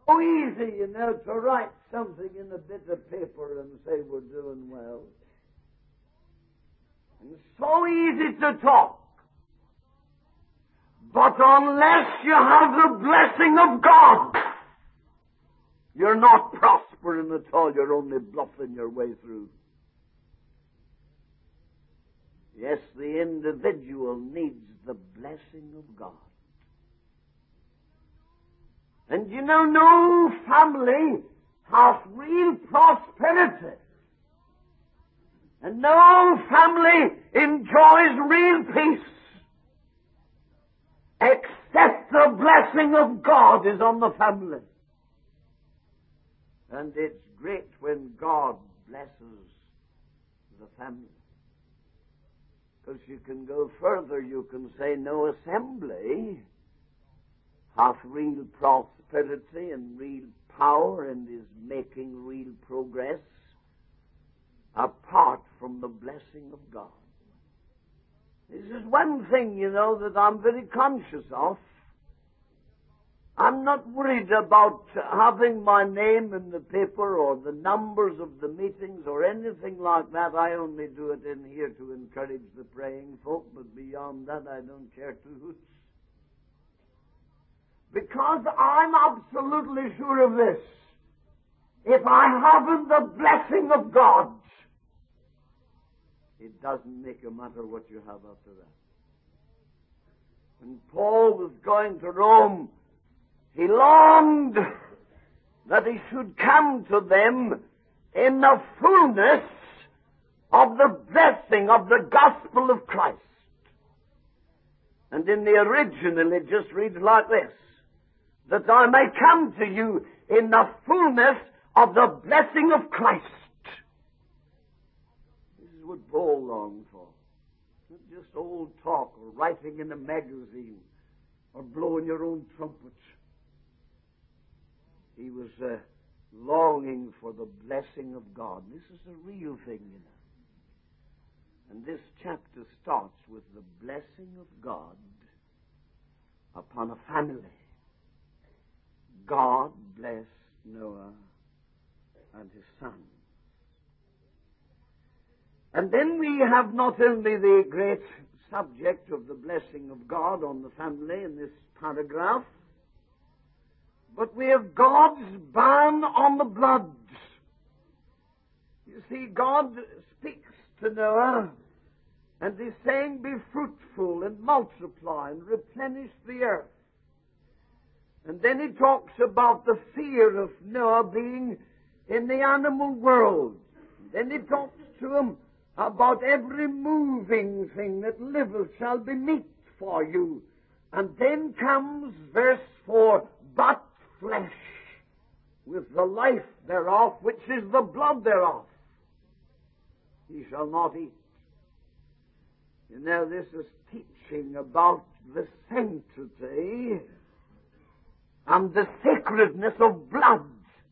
So easy, to write something in a bit of paper and say we're doing well. And so easy to talk. But unless you have the blessing of God, you're not prospering at all. You're only bluffing your way through. Yes, the individual needs the blessing of God. And no family has real prosperity. And no family enjoys real peace except the blessing of God is on the family. And it's great when God blesses the family. Because you can go further, you can say no assembly hath real prosperity and real power and is making real progress apart from the blessing of God. This is one thing, that I'm very conscious of. I'm not worried about having my name in the paper or the numbers of the meetings or anything like that. I only do it in here to encourage the praying folk, but beyond that I don't care two hoots. Because I'm absolutely sure of this. If I haven't the blessing of God, it doesn't make a matter what you have after that. When Paul was going to Rome, he longed that he should come to them in the fullness of the blessing of the gospel of Christ. And in the original it just reads like this, that I may come to you in the fullness of the blessing of Christ. This is what Paul longed for. Not just old talk or writing in a magazine or blowing your own trumpet. He was longing for the blessing of God. This is a real thing, And this chapter starts with the blessing of God upon a family. God blessed Noah and his son. And then we have not only the great subject of the blessing of God on the family in this paragraph, but we have God's ban on the blood. You see, God speaks to Noah, and he's saying, be fruitful and multiply and replenish the earth. And then he talks about the fear of Noah being in the animal world. And then he talks to him about every moving thing that liveth shall be meat for you. And then comes verse 4, but flesh, with the life thereof, which is the blood thereof, he shall not eat. This is teaching about the sanctity and the sacredness of blood.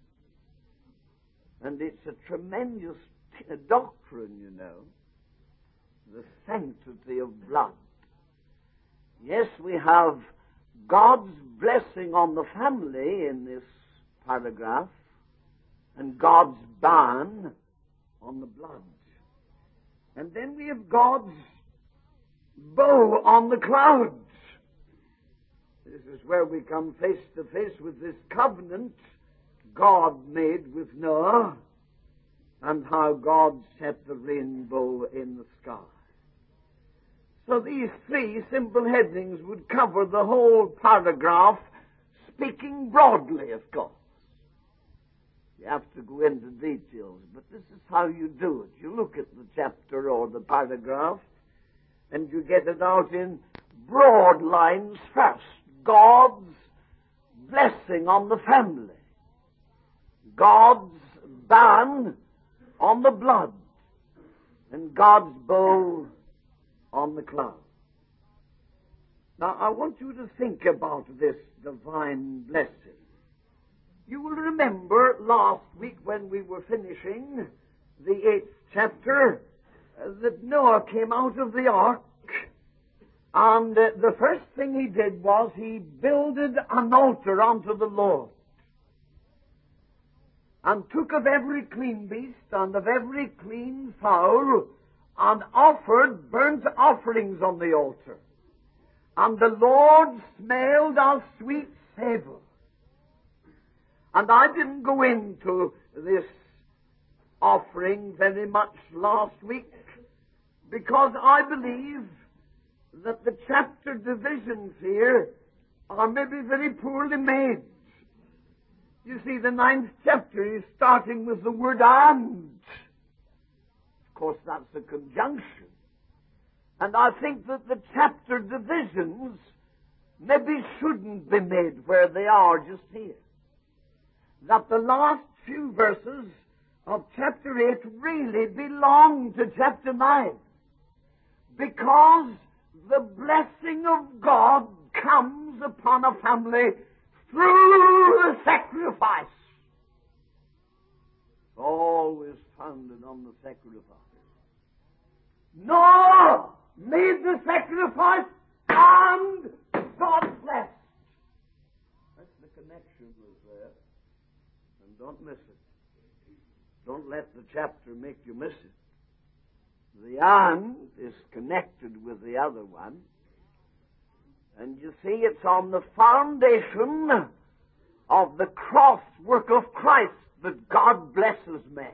And it's a tremendous doctrine, the sanctity of blood. Yes, we have God's blessing on the family in this paragraph, and God's ban on the blood. And then we have God's bow on the clouds. This is where we come face to face with this covenant God made with Noah, and how God set the rainbow in the sky. So these three simple headings would cover the whole paragraph, speaking broadly, of course. You have to go into details, but this is how you do it. You look at the chapter or the paragraph, and you get it out in broad lines first. God's blessing on the family. God's ban on the blood. And God's bow on the cloud. Now, I want you to think about this divine blessing. You will remember last week when we were finishing the 8th chapter that Noah came out of the ark, and the first thing he did was he builded an altar unto the Lord. and took of every clean beast and of every clean fowl, and offered burnt offerings on the altar. And the Lord smelled a sweet savour. And I didn't go into this offering very much last week, because I believe that the chapter divisions here are maybe very poorly made. You see, the 9th chapter is starting with the word "and." Of course, that's a conjunction. And I think that the chapter divisions maybe shouldn't be made where they are just here. That the last few verses of chapter 8 really belong to chapter 9. Because the blessing of God comes upon a family through the sacrifice. It's always founded on the sacrifice. Noah made the sacrifice and God blessed. That's the connection was there. And don't miss it. Don't let the chapter make you miss it. The "and" is connected with the other one. And you see, it's on the foundation of the cross work of Christ that God blesses men.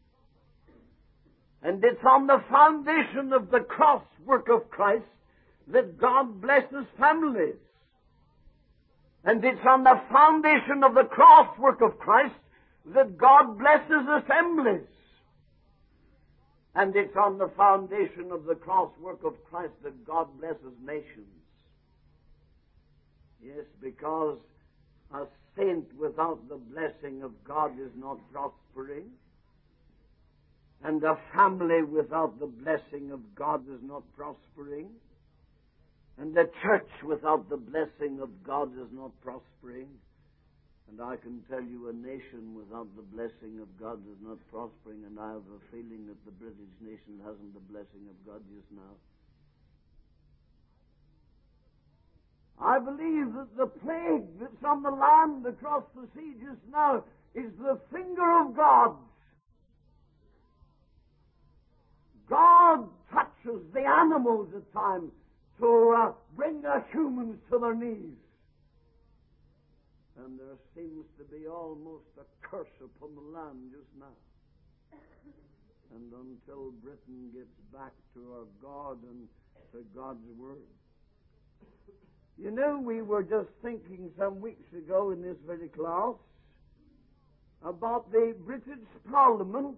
And it's on the foundation of the cross work of Christ that God blesses families. And it's on the foundation of the cross work of Christ that God blesses assemblies. And it's on the foundation of the cross work of Christ that God blesses nations. Yes, because a saint without the blessing of God is not prospering. And a family without the blessing of God is not prospering. And a church without the blessing of God is not prospering. And I can tell you, a nation without the blessing of God is not prospering, and I have a feeling that the British nation hasn't the blessing of God just now. I believe that the plague that's on the land across the sea just now is the finger of God. God touches the animals at times to bring the humans to their knees. And there seems to be almost a curse upon the land just now. And until Britain gets back to our God and to God's Word. You know, we were just thinking some weeks ago in this very class about the British Parliament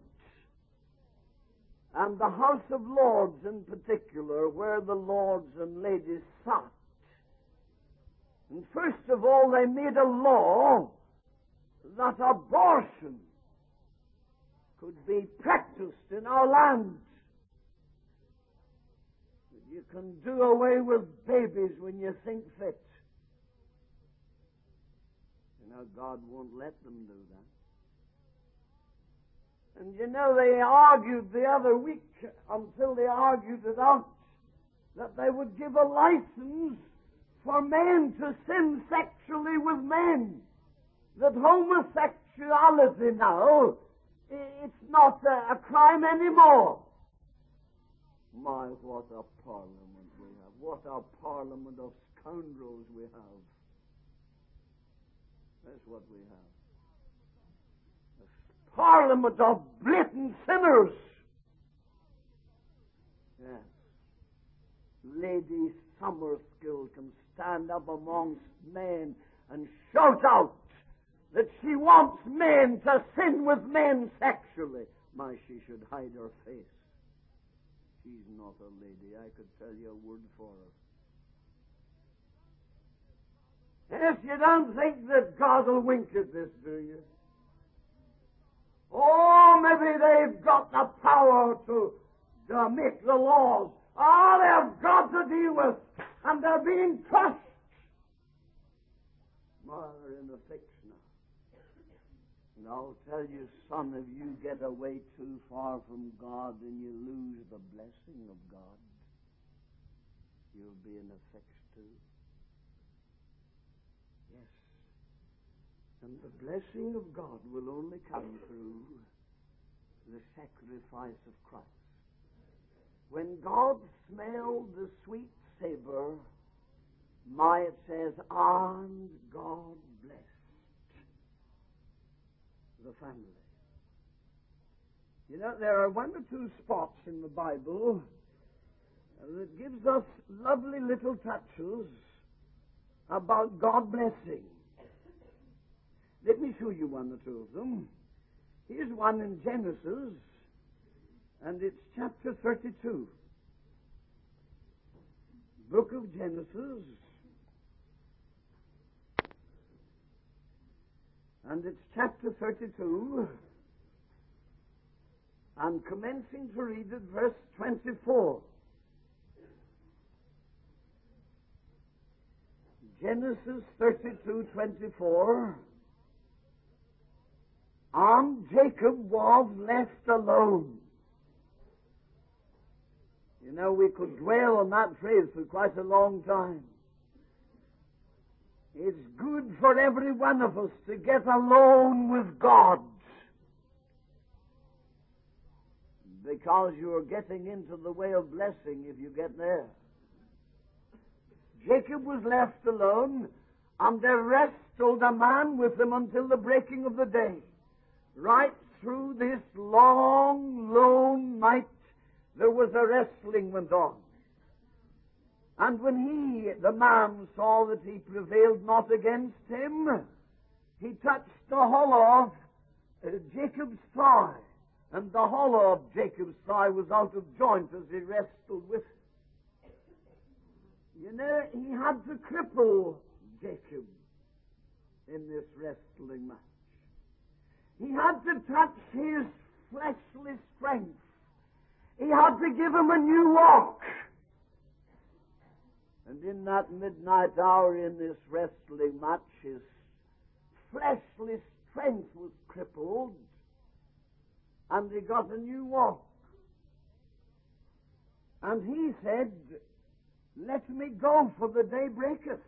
and the House of Lords in particular, where the lords and ladies sat. And first of all, they made a law that abortion could be practiced in our land. That you can do away with babies when you think fit. You know, God won't let them do that. And you know, they argued the other week, until they argued it out, that they would give a license for men to sin sexually with men. That homosexuality now, it's not a crime anymore. My, what a parliament we have. What a parliament of scoundrels we have. That's what we have. A parliament of blatant sinners. Yes. Lady Summerskill can stand up amongst men and shout out that she wants men to sin with men sexually. My, she should hide her face. She's not a lady. I could tell you a word for her. Yes, you don't think that God will wink at this, do you? Oh, maybe they've got the power to make the laws. Oh, they've got to deal with, and they're being crushed. Well, they're in a fix now. And I'll tell you, son, if you get away too far from God, then you lose the blessing of God. You'll be in a fix too. Yes. And the blessing of God will only come through the sacrifice of Christ. When God smelled the sweet savor, it says, and God blessed the family. You know, there are one or two spots in the Bible that gives us lovely little touches about God blessing. Let me show you one or two of them. Here's one in Genesis, and it's chapter 32. Book of Genesis, and it's chapter 32, and commencing to read at verse 24. Genesis 32:24. And Jacob was left alone. You know, we could dwell on that phrase for quite a long time. It's good for every one of us to get alone with God, because you're getting into the way of blessing if you get there. Jacob was left alone, and there wrestled a man with him until the breaking of the day. Right through this long, lone night, there was a wrestling went on. And when the man saw that he prevailed not against him, he touched the hollow of Jacob's thigh, and the hollow of Jacob's thigh was out of joint as he wrestled with it. You know, he had to cripple Jacob in this wrestling match. He had to touch his fleshly strength. He had to give him a new walk. And in that midnight hour in this wrestling match, his fleshly strength was crippled, and he got a new walk. And he said, "Let me go, for the day breaketh."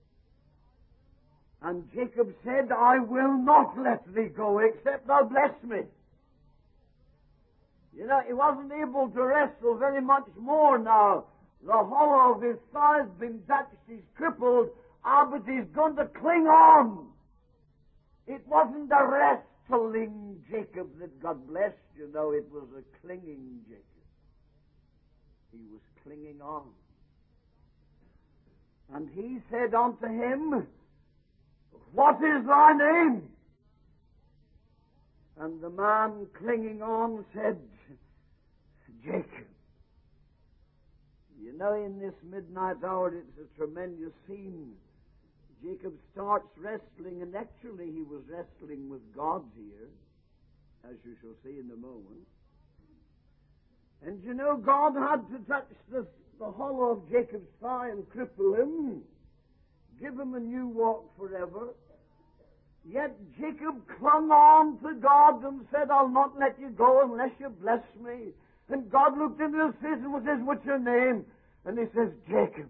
And Jacob said, "I will not let thee go, except thou bless me." You know, he wasn't able to wrestle very much more now. The hollow of his thigh's been touched, he's crippled, but he's going to cling on. It wasn't a wrestling Jacob that God blessed, you know, it was a clinging Jacob. He was clinging on. And he said unto him, "What is thy name?" And the man clinging on said, "Jacob." You know, in this midnight hour, it's a tremendous scene. Jacob starts wrestling, and actually he was wrestling with God here, as you shall see in a moment. And you know, God had to touch the hollow of Jacob's thigh and cripple him, give him a new walk forever. Yet Jacob clung on to God and said, "I'll not let you go unless you bless me." And God looked into his face and says, "What's your name?" And he says, "Jacob."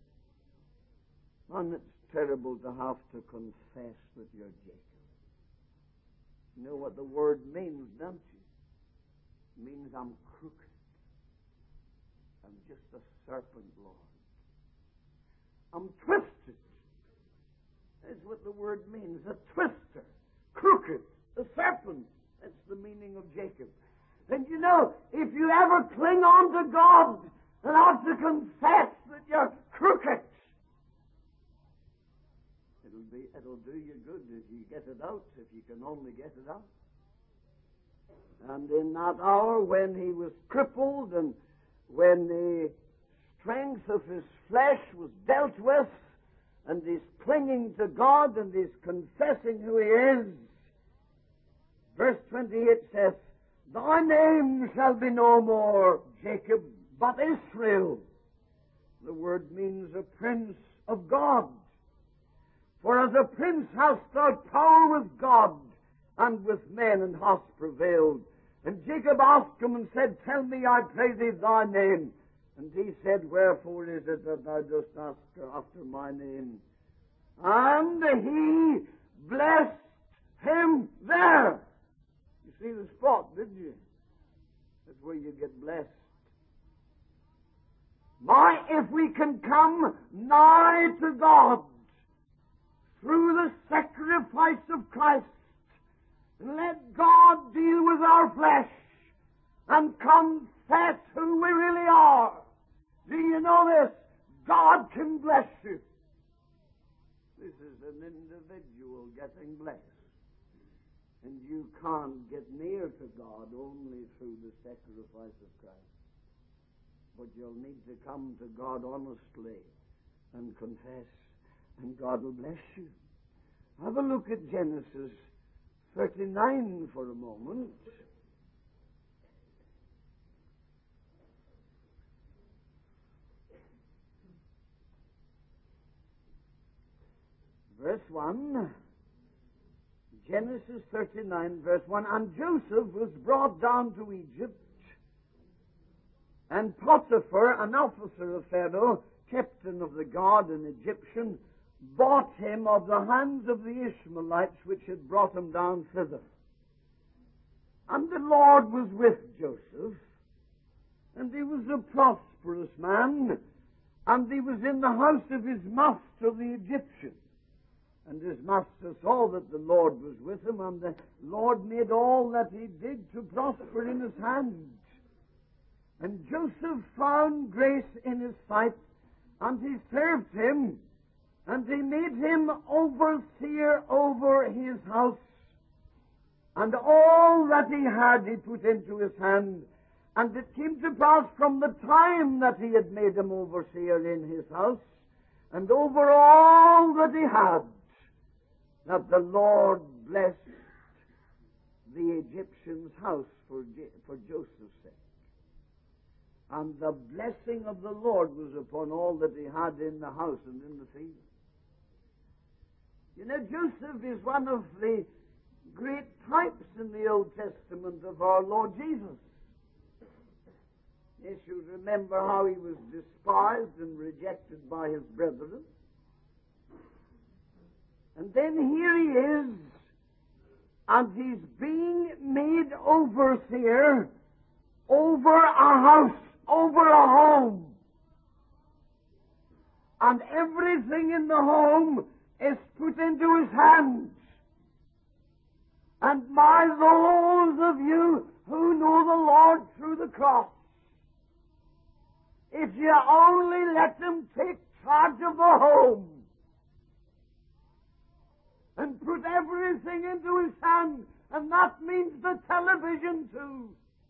And it's terrible to have to confess that you're Jacob. You know what the word means, don't you? It means I'm crooked. I'm just a serpent, Lord. I'm twisted. That's what the word means, a twister, crooked, a serpent. That's the meaning of Jacob. And you know, if you ever cling on to God and have to confess that you're crooked, it'll do you good if you get it out, if you can only get it out. And in that hour when he was crippled and when the strength of his flesh was dealt with, and he's clinging to God and he's confessing who he is, verse 28 says, "Thy name shall be no more Jacob, but Israel." The word means a prince of God. For as a prince hast thou power with God and with men, and hast prevailed. And Jacob asked him and said, "Tell me, I pray thee, thy name." And he said, "Wherefore is it that thou dost ask after my name?" And he blessed him there. You see the spot, did you? That's where you get blessed. My, if we can come nigh to God through the sacrifice of Christ, and let God deal with our flesh and confess who we really are. Do you know this? God can bless you. This is an individual getting blessed. And you can't get near to God only through the sacrifice of Christ. But you'll need to come to God honestly and confess, and God will bless you. Have a look at Genesis 39 for a moment. Verse 1. Genesis 39, verse 1. And Joseph was brought down to Egypt, and Potiphar, an officer of Pharaoh, captain of the guard, an Egyptian, bought him of the hands of the Ishmaelites which had brought him down thither. And the Lord was with Joseph, and he was a prosperous man, and he was in the house of his master the Egyptian. And his master saw that the Lord was with him, and the Lord made all that he did to prosper in his hand. And Joseph found grace in his sight, and he served him, and he made him overseer over his house. And all that he had he put into his hand. And it came to pass from the time that he had made him overseer in his house, and over all that he had, that the Lord blessed the Egyptian's house for Joseph's sake. And the blessing of the Lord was upon all that he had in the house and in the field. You know, Joseph is one of the great types in the Old Testament of our Lord Jesus. Yes, you remember how he was despised and rejected by his brethren. And then here he is, and he's being made overseer over a house, over a home. And everything in the home is put into his hands. And by those of you who know the Lord through the cross, if you only let him take charge of the home and put everything into his hand, and that means the television too.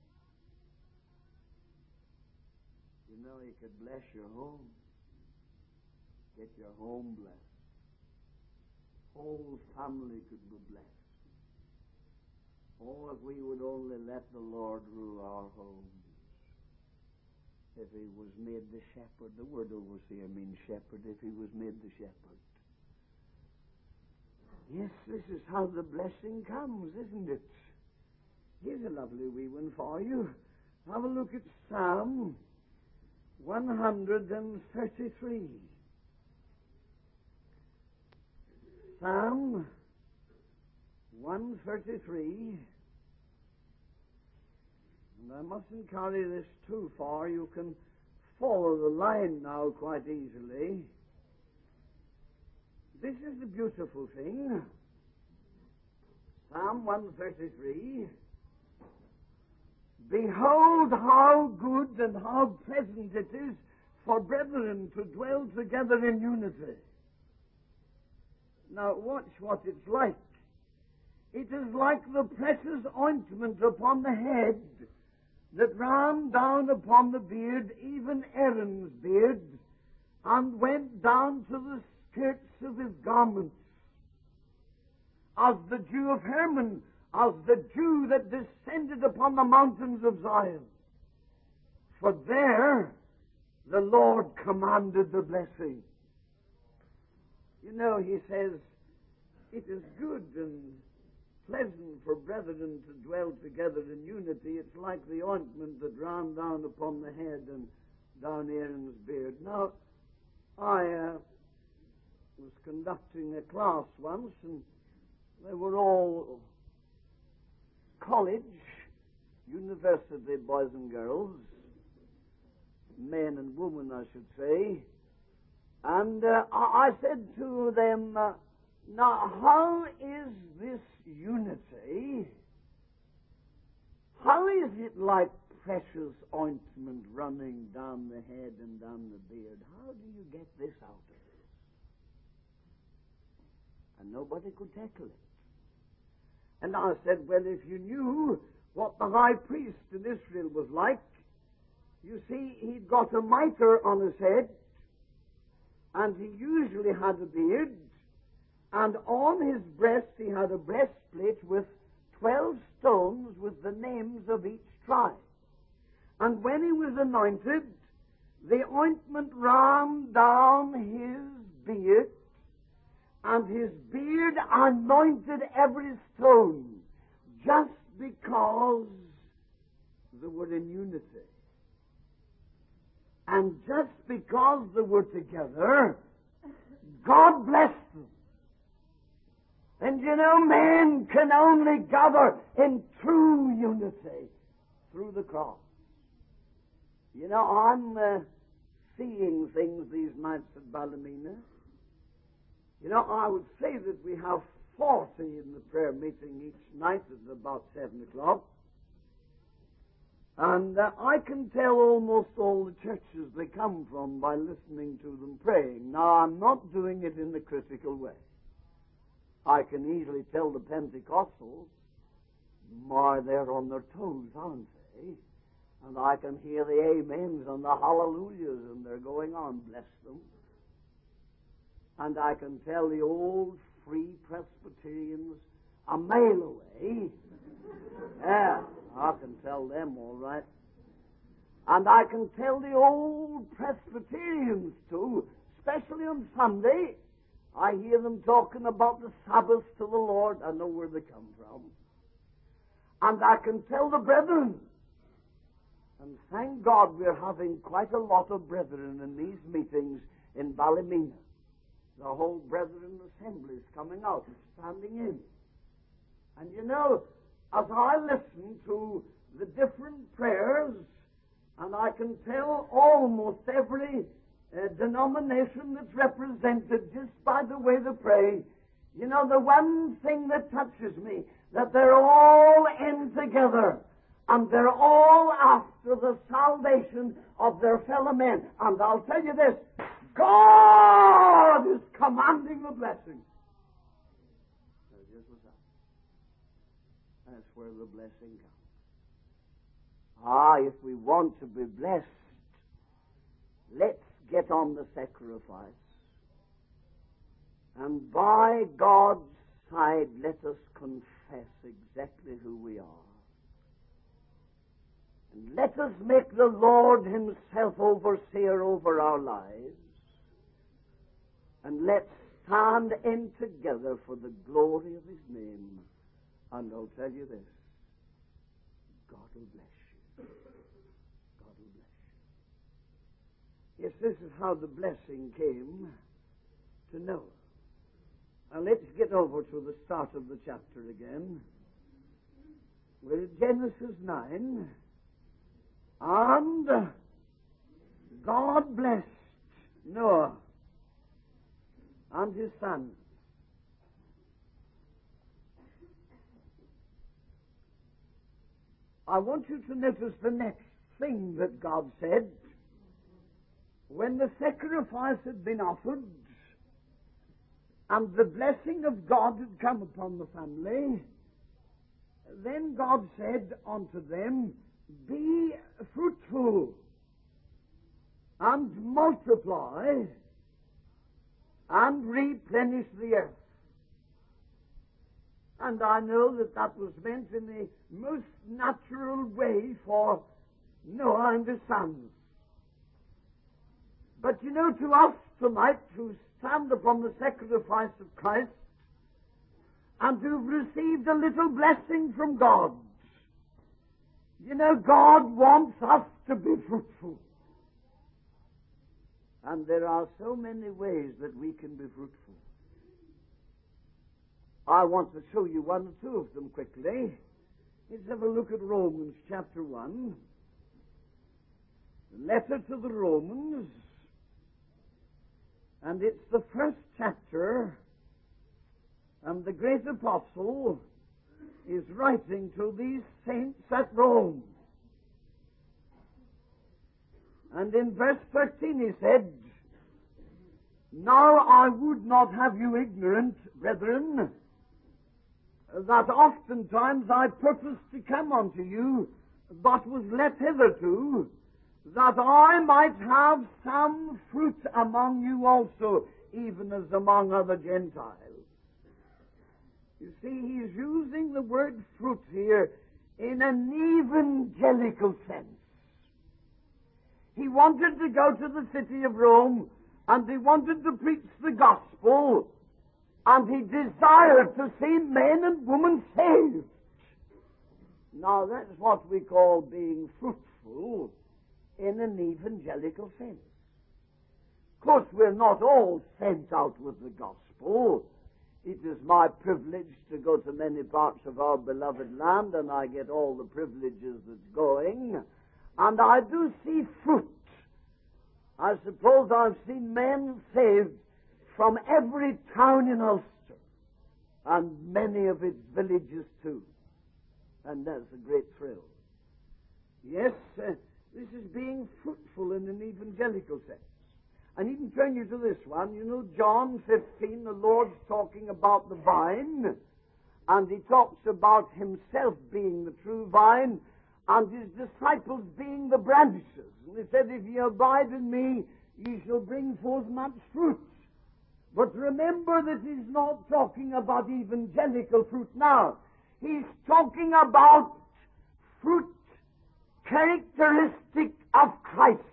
You know, he could bless your home. Get your home blessed. Whole family could be blessed. Oh, if we would only let the Lord rule our homes. If he was made the shepherd, the word overseer means shepherd, if he was made the shepherd. Yes, this is how the blessing comes, isn't it? Here's a lovely wee one for you. Have a look at Psalm 133. Psalm 133. And I mustn't carry this too far. You can follow the line now quite easily. This is the beautiful thing. Psalm 133. Behold how good and how pleasant it is for brethren to dwell together in unity. Now watch what it's like. It is like the precious ointment upon the head that ran down upon the beard, even Aaron's beard, and went down to the skirts of his garments, as the dew of Hermon, as the dew that descended upon the mountains of Zion. For there the Lord commanded the blessing. You know, he says, it is good and pleasant for brethren to dwell together in unity. It's like the ointment that ran down upon the head and down Aaron's beard. Now, I was conducting a class once, and They were all college, university boys and girls, men and women, I should say. And I said to them, now, how is this unity? How is it like precious ointment running down the head and down the beard? How do you get this out of it? And nobody could tackle it. And I said, well, if you knew what the high priest in Israel was like, you see, he'd got a mitre on his head, and he usually had a beard, and on his breast he had a breastplate with 12 stones with the names of each tribe. And when he was anointed, the ointment ran down his beard, and his beard anointed every stone, just because they were in unity. And just because they were together, God blessed them. And you know, men can only gather in true unity through the cross. You know, I'm seeing things these nights at Ballymena. You know, I would say that we have 40 in the prayer meeting each night at about 7 o'clock. And I can tell almost all the churches they come from by listening to them praying. Now, I'm not doing it in the critical way. I can easily tell the Pentecostals, my, they're on their toes, aren't they? And I can hear the amens and the hallelujahs, and they're going on, bless them. And I can tell the old free Presbyterians a mile away. Yeah, I can tell them all right. And I can tell the old Presbyterians too, especially on Sunday. I hear them talking about the Sabbath to the Lord. I know where they come from. And I can tell the brethren. And thank God we're having quite a lot of brethren in these meetings in Ballymena. The whole brethren assembly is coming out and standing in. And you know, as I listen to the different prayers, and I can tell almost every denomination that's represented just by the way they pray, you know, the one thing that touches me, that they're all in together, and they're all after the salvation of their fellow men. And I'll tell you this, God is commanding the blessing. That's where the blessing comes. If we want to be blessed, let's get on the sacrifice. And by God's side, let us confess exactly who we are. And let us make the Lord himself overseer over our lives. And let's stand in together for the glory of his name. And I'll tell you this, God will bless you. God will bless you. Yes, this is how the blessing came to Noah. Now let's get over to the start of the chapter again. We're in Genesis 9. And God blessed Noah and his son. I want you to notice the next thing that God said. When the sacrifice had been offered and the blessing of God had come upon the family, then God said unto them, be fruitful and multiply and replenish the earth. And I know that that was meant in the most natural way for Noah and his sons. But you know, to us tonight who stand upon the sacrifice of Christ and who've received a little blessing from God, you know, God wants us to be fruitful. And there are so many ways that we can be fruitful. I want to show you one or two of them quickly. Let's have a look at Romans chapter 1. The letter to the Romans. And it's the first chapter. And the great apostle is writing to these saints at Rome. And in verse 13 he said, "Now I would not have you ignorant, brethren, that oftentimes I purposed to come unto you, but was let hitherto, that I might have some fruit among you also, even as among other Gentiles." You see, he's using the word fruit here in an evangelical sense. He wanted to go to the city of Rome, and he wanted to preach the gospel, and he desired to see men and women saved. Now, that's what we call being fruitful in an evangelical sense. Of course, we're not all sent out with the gospel. It is my privilege to go to many parts of our beloved land, and I get all the privileges that's going. And I do see fruit. I suppose I've seen men saved from every town in Ulster, and many of its villages too. And that's a great thrill. Yes, this is being fruitful in an evangelical sense. I needn't turn you to this one. You know, John 15, the Lord's talking about the vine, and he talks about himself being the true vine, and his disciples being the branches. And he said, "If ye abide in me, ye shall bring forth much fruit." But remember that he's not talking about evangelical fruit now. He's talking about fruit characteristic of Christ.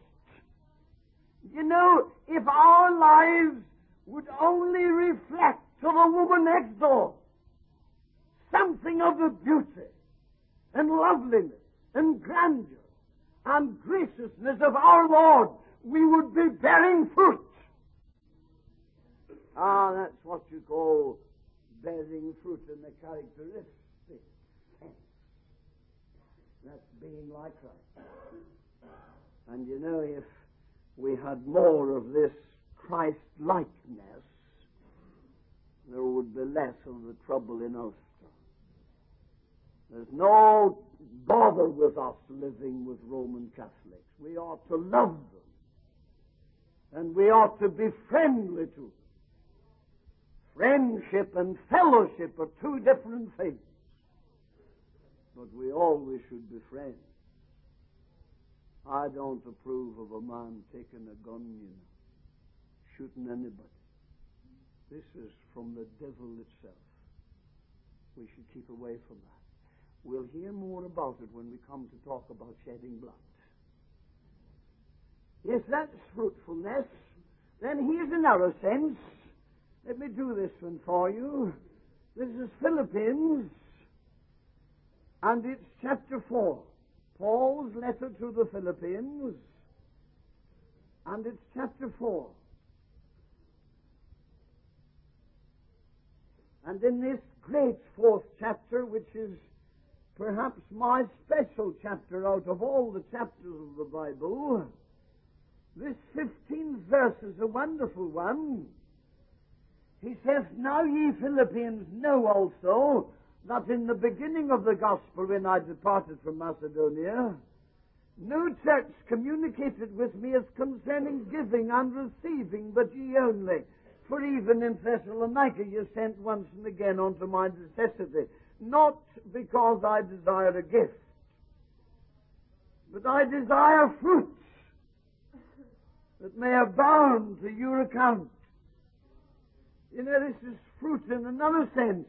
You know, if our lives would only reflect to the woman next door something of the beauty and loveliness and grandeur and graciousness of our Lord, we would be bearing fruit. That's what you call bearing fruit in the characteristic sense. That's being like Christ. And you know, if we had more of this Christ-likeness, there would be less of the trouble in Ulster. There's no bother with us living with Roman Catholics. We ought to love them. And we ought to be friendly to them. Friendship and fellowship are two different things. But we always should be friends. I don't approve of a man taking a gun, you know, shooting anybody. This is from the devil itself. We should keep away from that. We'll hear more about it when we come to talk about shedding blood. Yes, that's fruitfulness. Then here's another sense. Let me do this one for you. This is Philippians, and it's chapter 4. Paul's letter to the Philippians, and it's chapter 4. And in this great fourth chapter, which is perhaps my special chapter out of all the chapters of the Bible, this 15th verse is a wonderful one. He says, "Now ye Philippians know also that in the beginning of the gospel, when I departed from Macedonia, no church communicated with me as concerning giving and receiving, but ye only. For even in Thessalonica ye sent once and again unto my necessity, not because I desire a gift, but I desire fruits that may abound to your account." You know, this is fruit in another sense.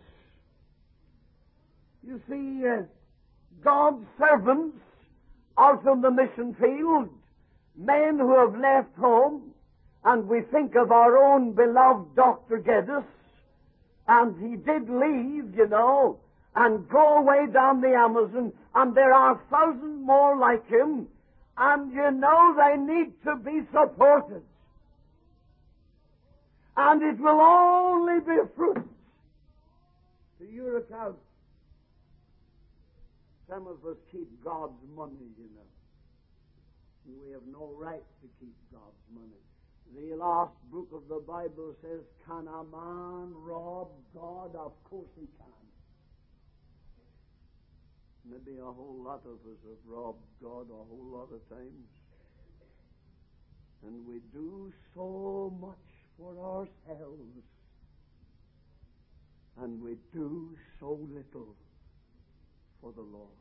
You see, God's servants out on the mission field, men who have left home, and we think of our own beloved Dr. Geddes, and he did leave, you know, and go away down the Amazon, and there are thousands more like him, and you know they need to be supported. And it will only be fruit to your account. Some of us keep God's money, you know. And we have no right to keep God's money. The last book of the Bible says, can a man rob God? Of course he can. Maybe a whole lot of us have robbed God a whole lot of times. And we do so much for ourselves. And we do so little for the Lord.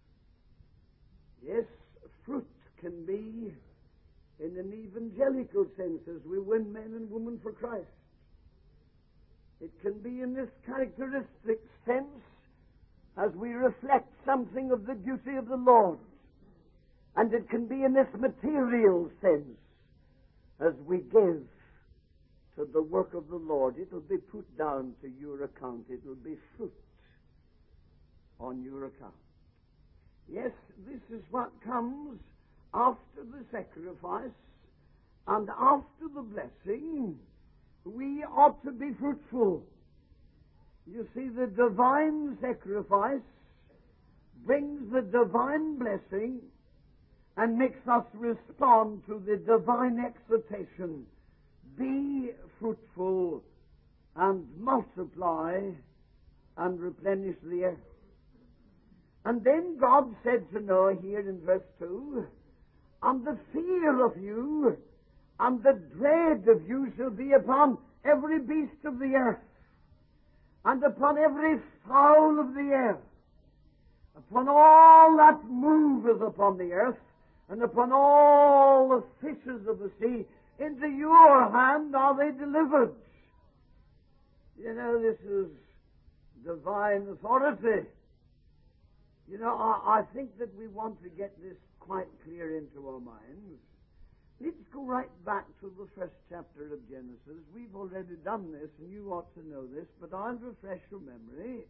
Yes, fruit can be in an evangelical sense as we win men and women for Christ. It can be in this characteristic sense as we reflect something of the beauty of the Lord. And it can be in this material sense as we give to the work of the Lord. It will be put down to your account. It will be fruit on your account. Yes, this is what comes after the sacrifice and after the blessing. We ought to be fruitful. You see, the divine sacrifice brings the divine blessing and makes us respond to the divine exhortation. Be fruitful and multiply and replenish the earth. And then God said to Noah here in verse 2, and the fear of you and the dread of you shall be upon every beast of the earth, and upon every fowl of the air, upon all that moveth upon the earth, and upon all the fishes of the sea. Into your hand are they delivered. You know, this is divine authority. You know, I think that we want to get this quite clear into our minds. Let's go right back to the first chapter of Genesis. We've already done this, and you ought to know this, but I'll refresh your memory.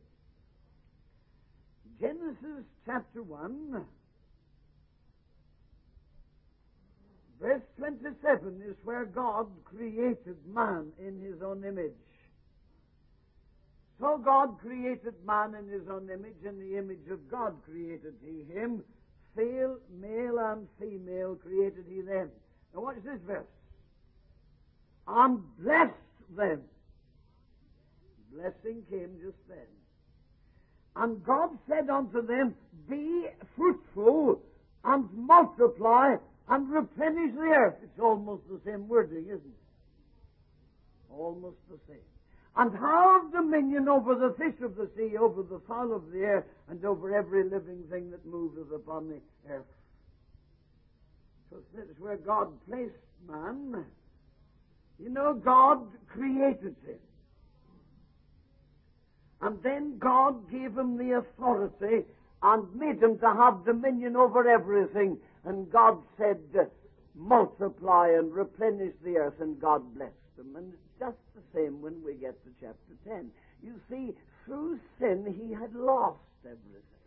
Genesis chapter 1, verse 27 is where God created man in his own image. So God created man in his own image. In the image of God created he him. Male and female created he them. Now watch this verse. And blessed them. Blessing came just then. And God said unto them, be fruitful and multiply and replenish the earth. It's almost the same wording, isn't it? Almost the same. And have dominion over the fish of the sea, over the fowl of the air, and over every living thing that moveth upon the earth. So this is where God placed man. You know, God created him. And then God gave him the authority and made him to have dominion over everything. And God said, multiply and replenish the earth, and God blessed them. And it's just the same when we get to chapter 10. You see, through sin, he had lost everything.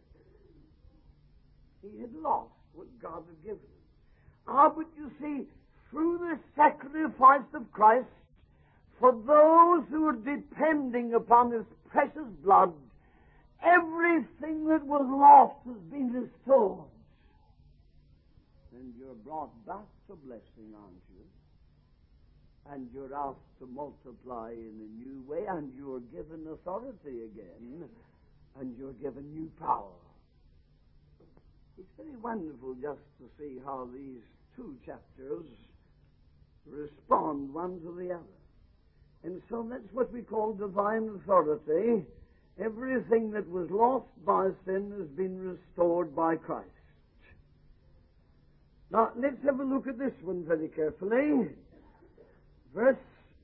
He had lost what God had given him. But you see, through the sacrifice of Christ, for those who are depending upon his precious blood, everything that was lost has been restored. And you're brought back to blessing, aren't you? And you're asked to multiply in a new way, and you're given authority again, and you're given new power. It's very wonderful just to see how these two chapters respond one to the other. And so that's what we call divine authority. Everything that was lost by sin has been restored by Christ. Now, let's have a look at this one very carefully. Verse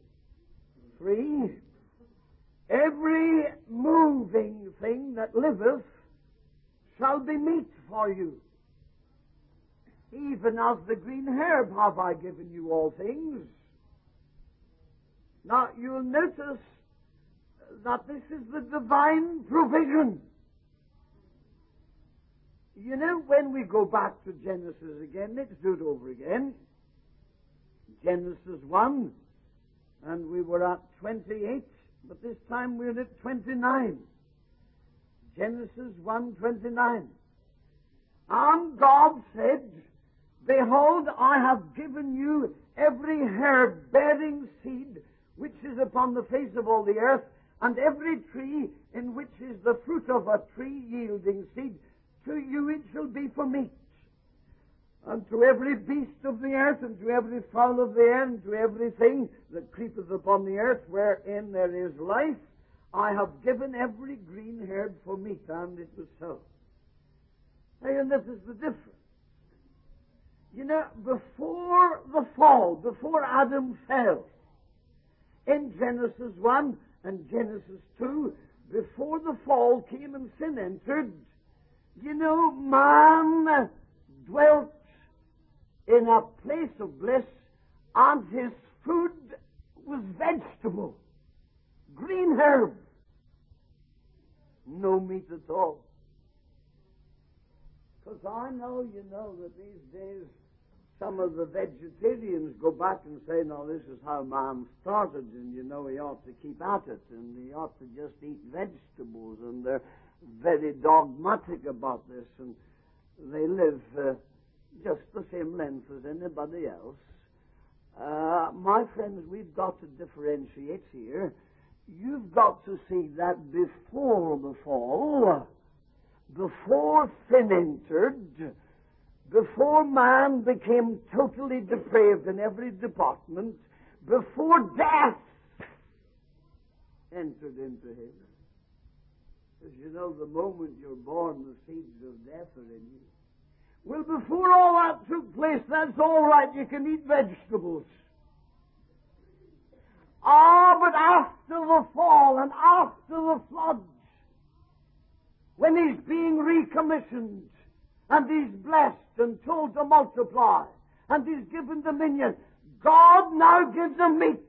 3. Every moving thing that liveth shall be meat for you. Even as the green herb have I given you all things. Now, you'll notice that this is the divine provision. You know, when we go back to Genesis again, let's do it over again. Genesis 1, and we were at 28, but this time we're at 29. Genesis 1:29. And God said, Behold, I have given you every herb bearing seed which is upon the face of all the earth, and every tree in which is the fruit of a tree yielding seed. To you it shall be for meat. And to every beast of the earth, and to every fowl of the air, and to everything that creepeth upon the earth, wherein there is life, I have given every green herb for meat. And it was so. And this is the difference. You know, before the fall, before Adam fell, in Genesis 1 and Genesis 2, before the fall came and sin entered, you know, man dwelt in a place of bliss, and his food was vegetable, green herb, no meat at all. Because I know, you know, that these days some of the vegetarians go back and say, no, this is how man started, and you know, he ought to keep at it, and he ought to just eat vegetables, and they're very dogmatic about this, and they live just the same length as anybody else. My friends, we've got to differentiate here. You've got to see that before the fall, before sin entered, before man became totally depraved in every department, before death entered into him. As you know, the moment you're born, the seeds of death are in you. Well, before all that took place, that's all right. You can eat vegetables. But after the fall and after the flood, when he's being recommissioned, and he's blessed and told to multiply, and he's given dominion, God now gives him meat.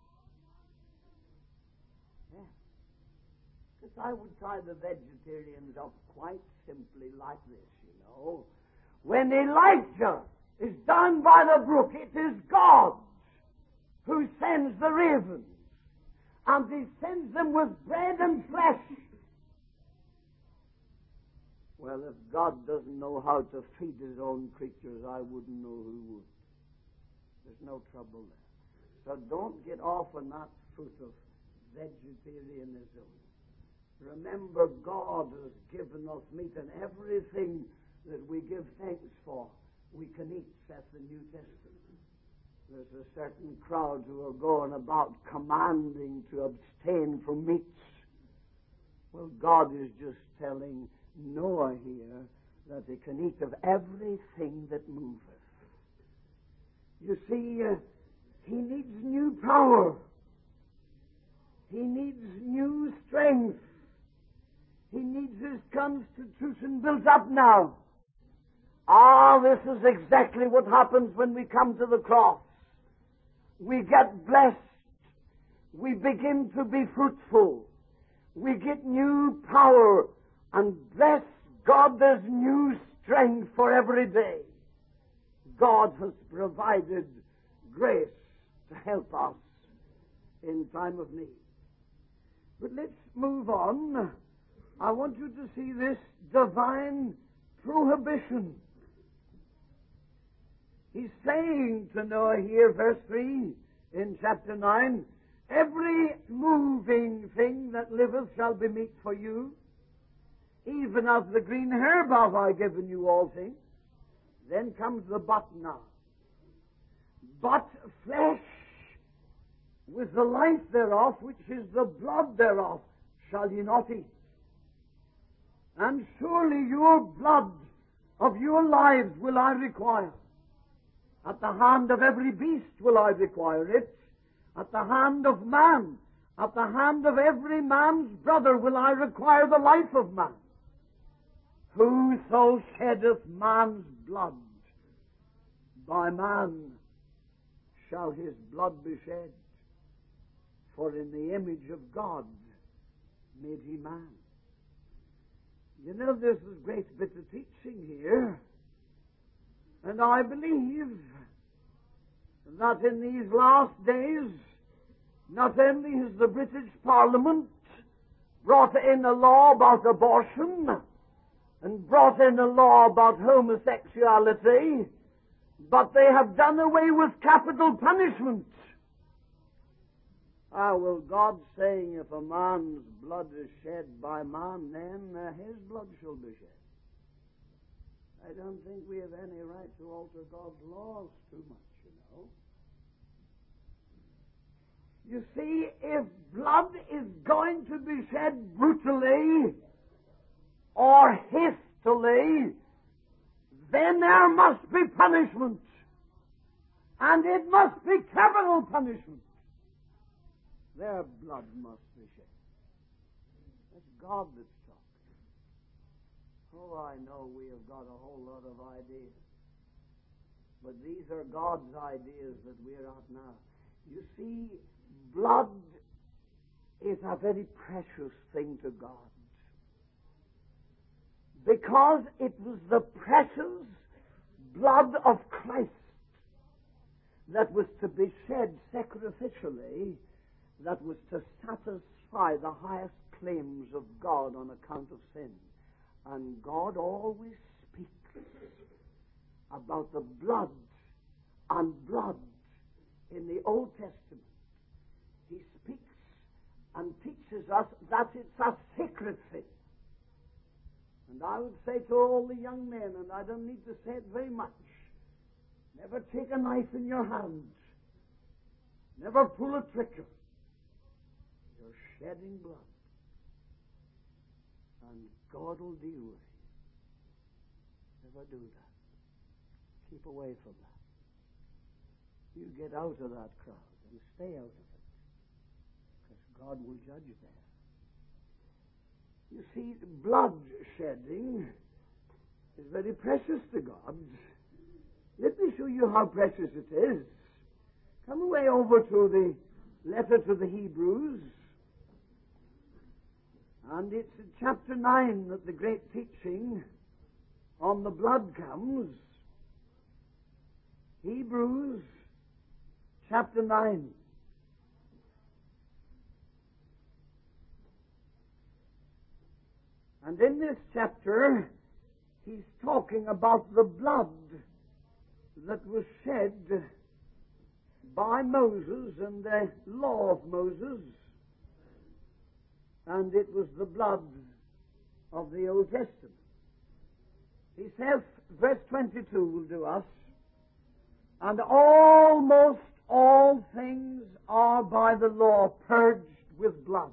Because I would tie the vegetarians up quite simply like this, you know. When Elijah is down by the brook, it is God who sends the ravens, and he sends them with bread and flesh. Well, if God doesn't know how to feed his own creatures, I wouldn't know who would. There's no trouble there. So don't get off on that foot of vegetarianism. Remember, God has given us meat, and everything that we give thanks for, we can eat, says the New Testament. There's a certain crowd who are going about commanding to abstain from meats. Well, God is just telling Noah here that he can eat of everything that moveth. You see, he needs new power. He needs new strength. He needs his constitution built up now. This is exactly what happens when we come to the cross. We get blessed. We begin to be fruitful. We get new power. And bless God, there's new strength for every day. God has provided grace to help us in time of need. But let's move on. I want you to see this divine prohibition. He's saying to Noah here, verse 3 in chapter 9, every moving thing that liveth shall be meat for you. Even of the green herb have I given you all things. Then comes the but now. But flesh with the life thereof, which is the blood thereof, shall ye not eat. And surely your blood of your lives will I require. At the hand of every beast will I require it. At the hand of man, at the hand of every man's brother will I require the life of man. Whoso sheddeth man's blood, by man shall his blood be shed. For in the image of God made he man. You know, there's a great bit of teaching here. And I believe that in these last days, not only has the British Parliament brought in a law about abortion and brought in a law about homosexuality, but they have done away with capital punishment. Well, God's saying if a man's blood is shed by man, then his blood shall be shed. I don't think we have any right to alter God's laws too much, You see, if blood is going to be shed brutally or hastily, then there must be punishment. And it must be capital punishment. Their blood must be shed. That's God that's talking. Oh, I know we have got a whole lot of ideas. But these are God's ideas that we're at now. You see, blood is a very precious thing to God. Because it was the precious blood of Christ that was to be shed sacrificially, that was to satisfy the highest claims of God on account of sin. And God always speaks about the blood and blood in the Old Testament. He speaks and teaches us that it's a sacred thing. And I would say to all the young men, and I don't need to say it very much, never take a knife in your hand. Never pull a trigger. You're shedding blood. And God will deal with you. Never do that. Keep away from that. You get out of that crowd and stay out of it. Because God will judge there. You see, blood shedding is very precious to God. Let me show you how precious it is. Come away over to the letter to the Hebrews. And it's in chapter 9 that the great teaching on the blood comes. Hebrews chapter 9. And in this chapter, he's talking about the blood that was shed by Moses and the law of Moses. And it was the blood of the Old Testament. He says, verse 22 will do us, and almost all things are by the law purged with blood.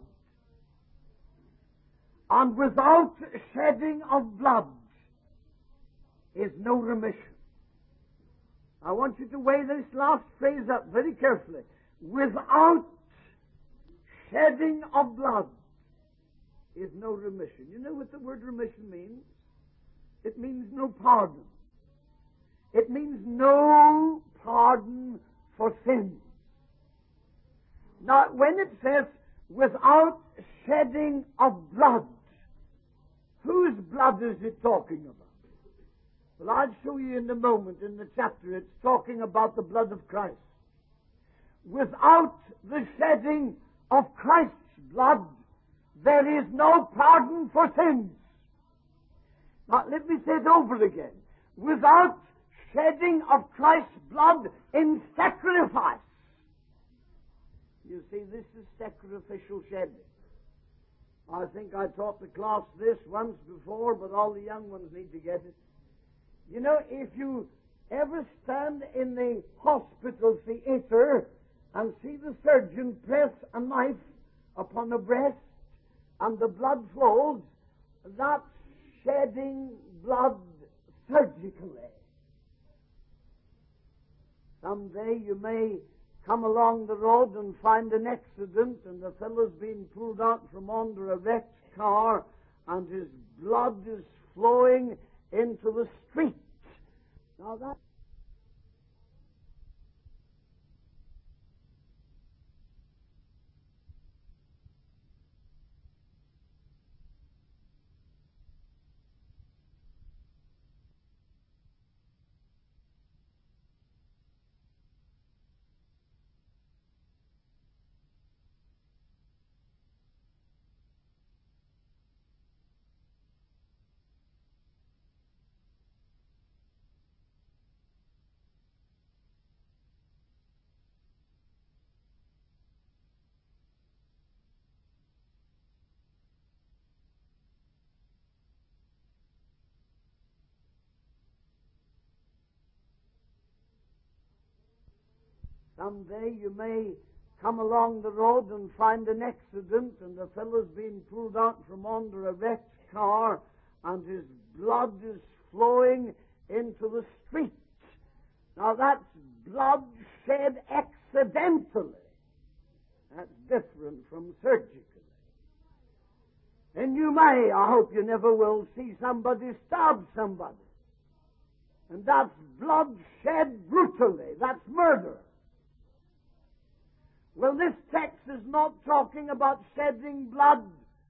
And without shedding of blood is no remission. I want you to weigh this last phrase up very carefully. Without shedding of blood is no remission. You know what the word remission means? It means no pardon. It means no pardon for sin. Now, when it says without shedding of blood, whose blood is it talking about? Well, I'll show you in a moment in the chapter. It's talking about the blood of Christ. Without the shedding of Christ's blood, there is no pardon for sins. Now, let me say it over again. Without shedding of Christ's blood in sacrifice. You see, this is sacrificial shedding. I think I taught the class this once before, but all the young ones need to get it. You know, if you ever stand in the hospital theater and see the surgeon press a knife upon a breast and the blood flows, that's shedding blood surgically. Someday you may come along the road and find an accident and the fellow's being pulled out from under a wrecked car and his blood is flowing into the street. Now that Someday you may come along the road and find an accident and the fellow's being pulled out from under a wrecked car and his blood is flowing into the street. Now that's blood shed accidentally. That's different from surgically. And you may, I hope you never will, see somebody stab somebody. And that's blood shed brutally. That's murder. Well, this text is not talking about shedding blood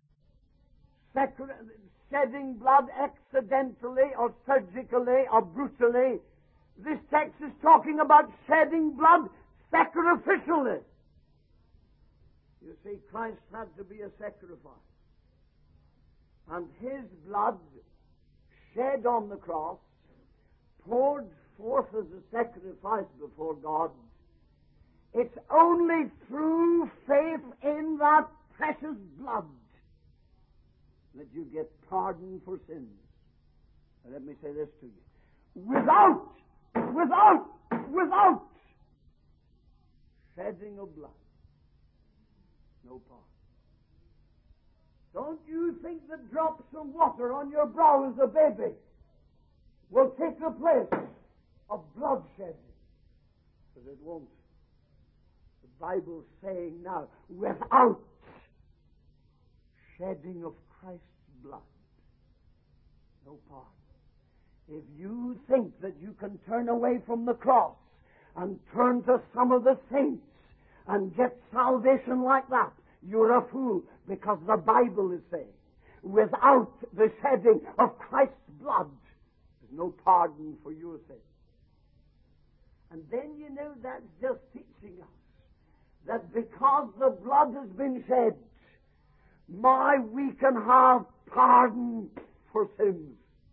accidentally or surgically or brutally. This text is talking about shedding blood sacrificially. You see, Christ had to be a sacrifice. And His blood shed on the cross, poured forth as a sacrifice before God. It's only through faith in that precious blood that you get pardon for sins. Now, let me say this to you. Without shedding of blood, no pardon. Don't you think that drops of water on your brow as a baby will take the place of bloodshed? Because it won't. The Bible's saying now, without shedding of Christ's blood, no pardon. If you think that you can turn away from the cross and turn to some of the saints and get salvation like that, you're a fool, because the Bible is saying, without the shedding of Christ's blood, there's no pardon for your sins. And then, you know, that's just teaching us that because the blood has been shed, we can have pardon for sins.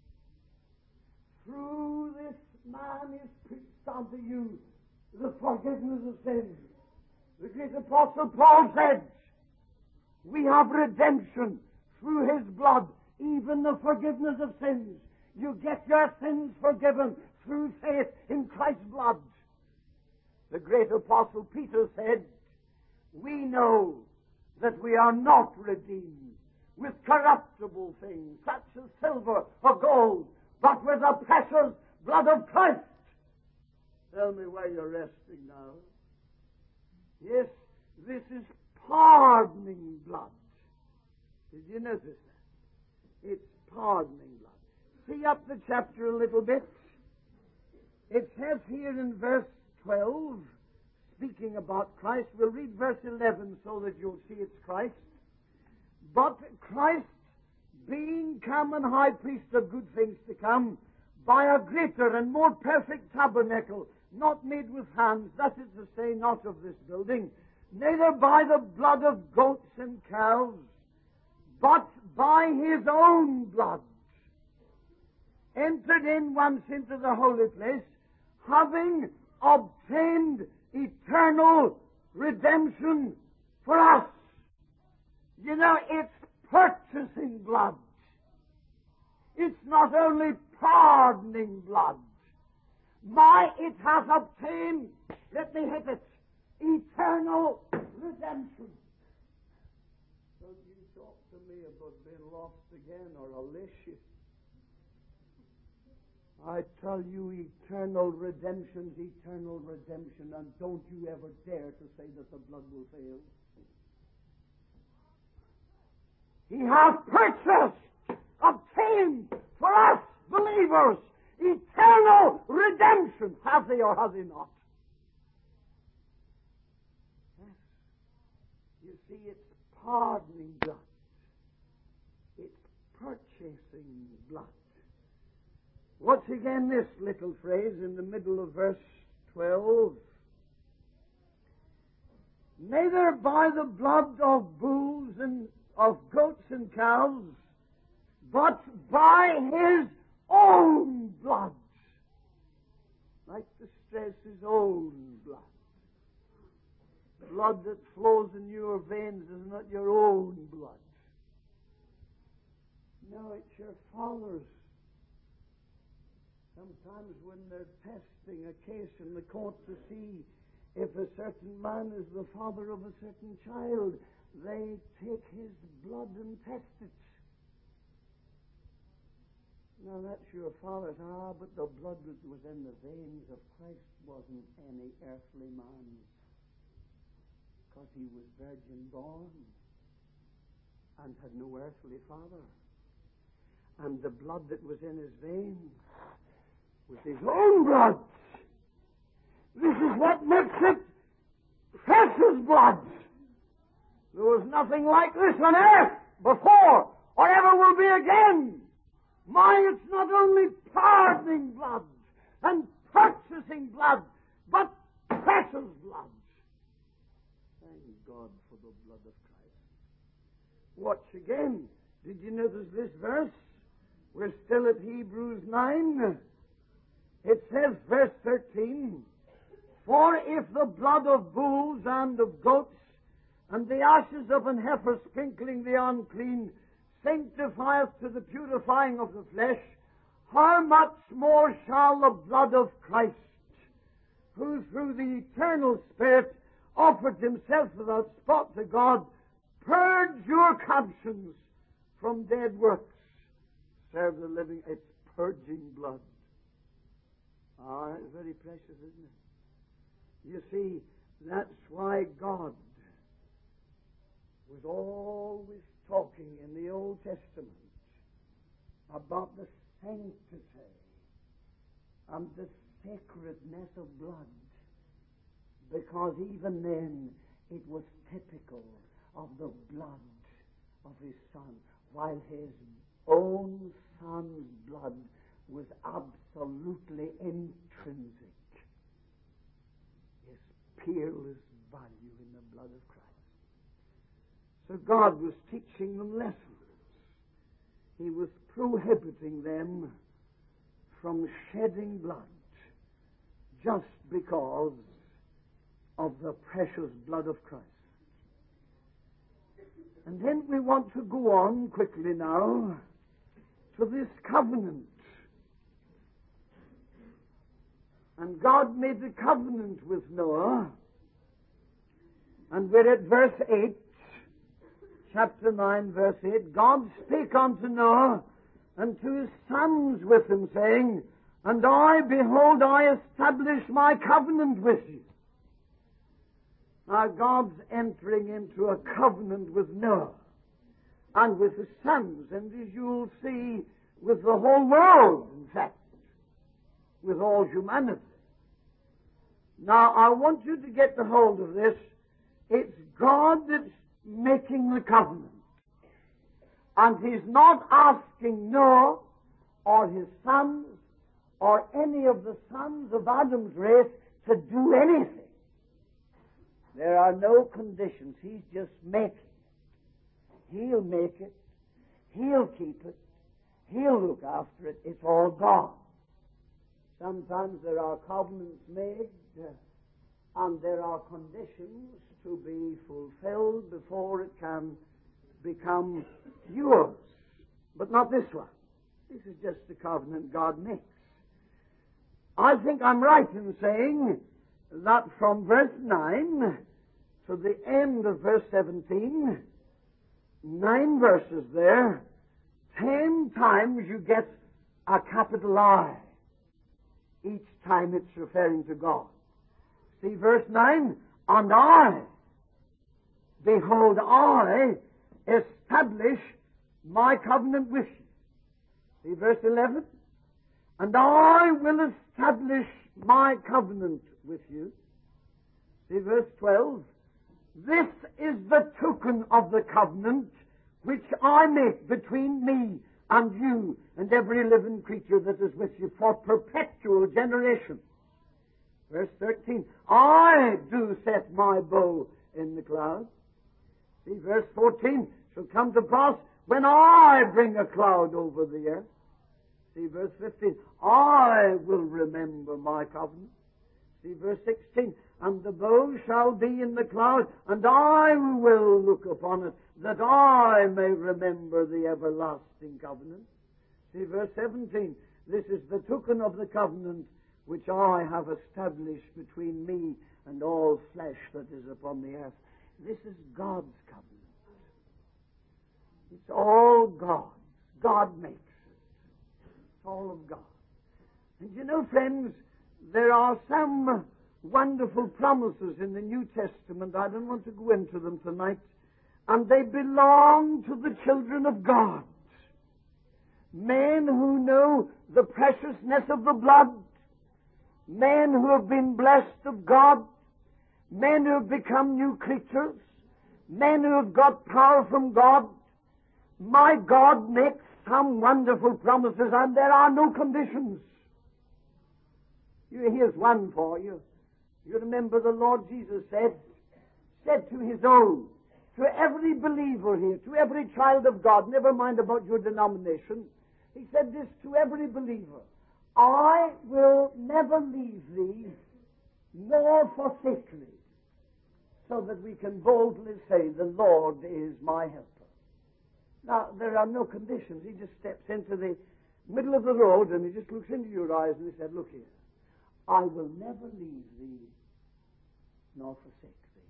Through this man is preached unto you the forgiveness of sins. The great Apostle Paul said, we have redemption through His blood, even the forgiveness of sins. You get your sins forgiven through faith in Christ's blood. The great Apostle Peter said, we know that we are not redeemed with corruptible things, such as silver or gold, but with the precious blood of Christ. Tell me where you're resting now. Yes, this is pardoning blood. Did you notice that? It's pardoning blood. See up the chapter a little bit. It says here in verse 12, speaking about Christ, we'll read verse 11 so that you'll see it's Christ. But Christ, being come and high priest of good things to come, by a greater and more perfect tabernacle, not made with hands, that is to say, not of this building, neither by the blood of goats and calves, but by His own blood, entered in once into the holy place, having obtained eternal redemption for us. You know, it's purchasing blood. It's not only pardoning blood. It has obtained, let me hit it, eternal redemption. Don't you talk to me about being lost again or I'll lash you. I tell you, eternal redemption's eternal redemption, and don't you ever dare to say that the blood will fail. He has purchased, obtained for us believers, eternal redemption. Has He or has He not? Yes. You see, it's pardoning blood. It's purchasing blood. What's again this little phrase in the middle of verse 12? Neither by the blood of bulls and of goats and cows, but by His own blood. Like to stress His own blood. Blood that flows in your veins is not your own blood. No, it's your Father's. Sometimes when they're testing a case in the court to see If a certain man is the father of a certain child, they take his blood and test it. Now that's your father's. But the blood that was in the veins of Christ wasn't any earthly man's, because he was virgin born and had no earthly father. And the blood that was in his veins was his own blood. This is what makes it precious blood. There was nothing like this on earth before or ever will be again. It's not only pardoning blood and purchasing blood, but precious blood. Thank God for the blood of Christ. Watch again. Did you notice this verse? We're still at Hebrews 9. It says, verse 13, for if the blood of bulls and of goats and the ashes of an heifer sprinkling the unclean sanctifieth to the purifying of the flesh, how much more shall the blood of Christ, who through the eternal Spirit offered himself without spot to God, purge your conscience from dead works, serve the living. It's purging blood. It's very precious, isn't it? You see, that's why God was always talking in the Old Testament about the sanctity and the sacredness of blood, because even then it was typical of the blood of his Son, while his own Son's blood was absolutely intrinsic. His peerless value in the blood of Christ. So God was teaching them lessons. He was prohibiting them from shedding blood just because of the precious blood of Christ. And then we want to go on quickly now to this covenant. And God made the covenant with Noah. And we're at verse 8, chapter 9, verse 8. God spake unto Noah and to his sons with him, saying, and I, behold, I establish my covenant with you. Now God's entering into a covenant with Noah and with his sons, and as you'll see, with the whole world, in fact, with all humanity. Now I want you to get the hold of this. It's God that's making the covenant. And he's not asking Noah or his sons or any of the sons of Adam's race to do anything. There are no conditions. He's just making it. He'll make it. He'll keep it. He'll look after it. It's all God. Sometimes there are covenants made and there are conditions to be fulfilled before it can become yours. But not this one. This is just the covenant God makes. I think I'm right in saying that from verse 9 to the end of verse 17, 9 verses there, 10 times you get a capital I. Each time it's referring to God. See verse 9, and I, behold, I establish my covenant with you. See verse 11, and I will establish my covenant with you. See verse 12, this is the token of the covenant which I make between me and you and every living creature that is with you for perpetual generation. Verse 13, I do set my bow in the clouds. See, verse 14, shall come to pass when I bring a cloud over the earth. See, verse 15, I will remember my covenant. See, verse 16, and the bow shall be in the cloud, and I will look upon it, that I may remember the everlasting covenant. See, verse 17, this is the token of the covenant which I have established between me and all flesh that is upon the earth. This is God's covenant. It's all God. God makes it. It's all of God. And you know, friends, there are some wonderful promises in the New Testament. I don't want to go into them tonight. And they belong to the children of God. Men who know the preciousness of the blood. Men who have been blessed of God. Men who have become new creatures. Men who have got power from God. My God makes some wonderful promises, and there are no conditions. Here's one for you. You remember the Lord Jesus said to his own, to every believer here, to every child of God, never mind about your denomination, he said this to every believer: I will never leave thee nor forsake thee, so that we can boldly say, the Lord is my helper. Now, there are no conditions. He just steps into the middle of the road and he just looks into your eyes and he said, look here, I will never leave thee nor forsake thee.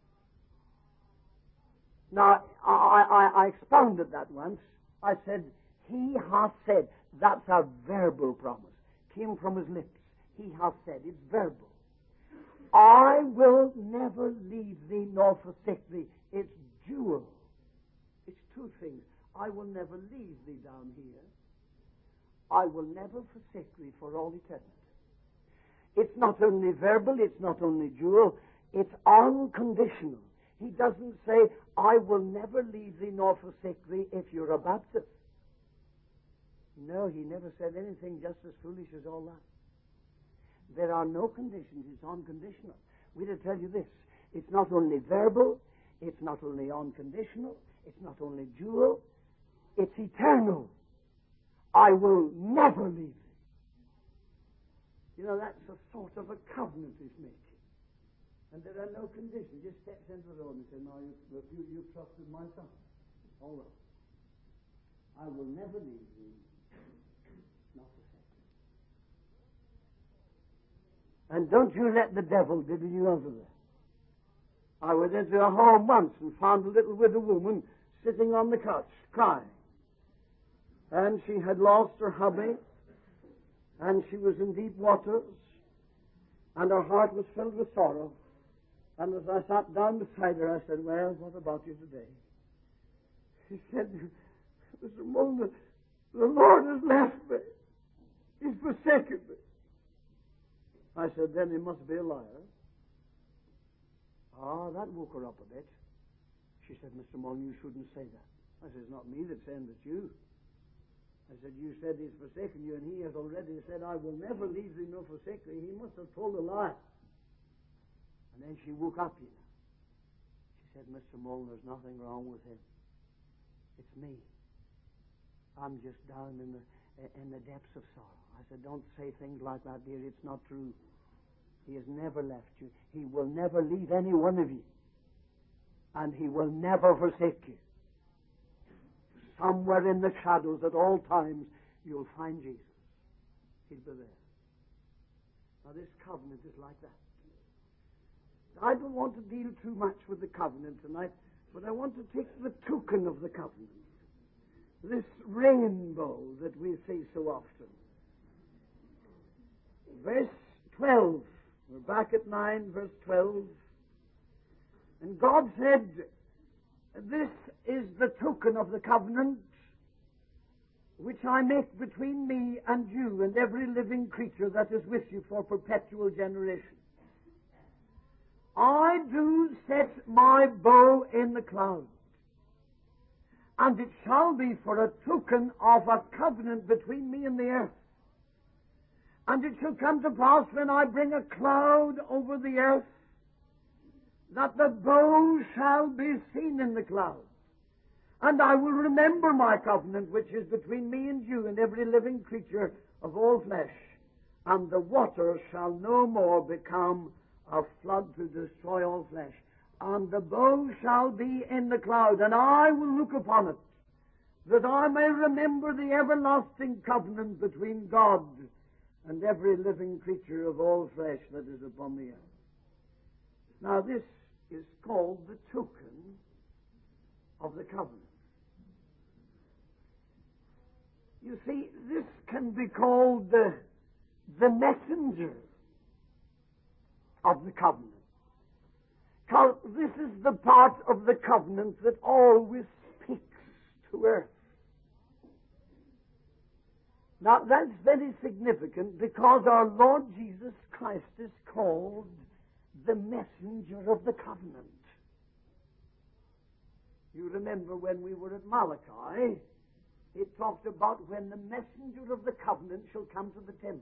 Now, I expounded that once. I said, he hath said. That's a verbal promise. Came from his lips. He hath said. It's verbal. I will never leave thee nor forsake thee. It's dual. It's two things. I will never leave thee down here. I will never forsake thee for all eternity. It's not only verbal, it's not only dual, it's unconditional. He doesn't say, I will never leave thee nor forsake thee if you're a Baptist. No, he never said anything just as foolish as all that. There are no conditions, it's unconditional. We'll tell you this, it's not only verbal, it's not only unconditional, it's not only dual, it's eternal. I will never leave thee. You know, that's a sort of a covenant he's making. And there are no conditions. He just steps into the road and says, no, you trusted my son. All right. I will never leave thee, not forsake thee. And don't you let the devil diddle you over there. I went into a home once and found a little widow woman sitting on the couch, crying. And she had lost her hubby, and she was in deep waters, and her heart was filled with sorrow. And as I sat down beside her, I said, well, what about you today? She said, Mr. Mulner, the Lord has left me. He's forsaken me. I said, then he must be a liar. Ah, that woke her up a bit. She said, Mr. Mulner, you shouldn't say that. I said, it's not me that's saying, it's you. I said, you said he's forsaken you, and he has already said, I will never leave thee nor forsake thee. He must have told a lie. And then she woke up, you know. She said, Mr. Mulner, there's nothing wrong with him. It's me. I'm just down in the depths of sorrow. I said, don't say things like that, dear. It's not true. He has never left you. He will never leave any one of you. And he will never forsake you. Somewhere in the shadows at all times, you'll find Jesus. He'll be there. Now, this covenant is like that. I don't want to deal too much with the covenant tonight, but I want to take the token of the covenant. This rainbow that we see so often. Verse 12. We're back at 9, verse 12. And God said, this is the token of the covenant which I make between me and you and every living creature that is with you for perpetual generation. I do set my bow in the cloud, and it shall be for a token of a covenant between me and the earth. And it shall come to pass when I bring a cloud over the earth, that the bow shall be seen in the cloud. And I will remember my covenant which is between me and you and every living creature of all flesh. And the water shall no more become a flood to destroy all flesh. And the bow shall be in the cloud, and I will look upon it, that I may remember the everlasting covenant between God and every living creature of all flesh that is upon the earth. Now this is called the token of the covenant. You see, this can be called the messenger of the covenant. Because this is the part of the covenant that always speaks to earth. Now that's very significant because our Lord Jesus Christ is called the messenger of the covenant. You remember when we were at Malachi, it talked about when the messenger of the covenant shall come to the temple.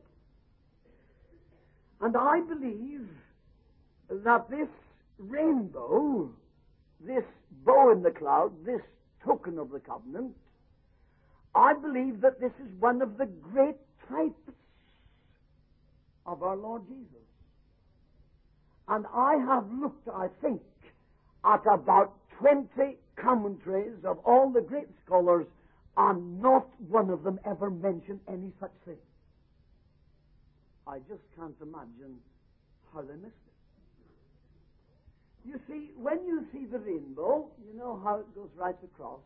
And I believe that this rainbow, this bow in the cloud, this token of the covenant, I believe that this is one of the great types of our Lord Jesus. And I have looked, I think, at about 20 commentaries of all the great scholars, and not one of them ever mentioned any such thing. I just can't imagine how they missed it. You see, when you see the rainbow, you know how it goes right across.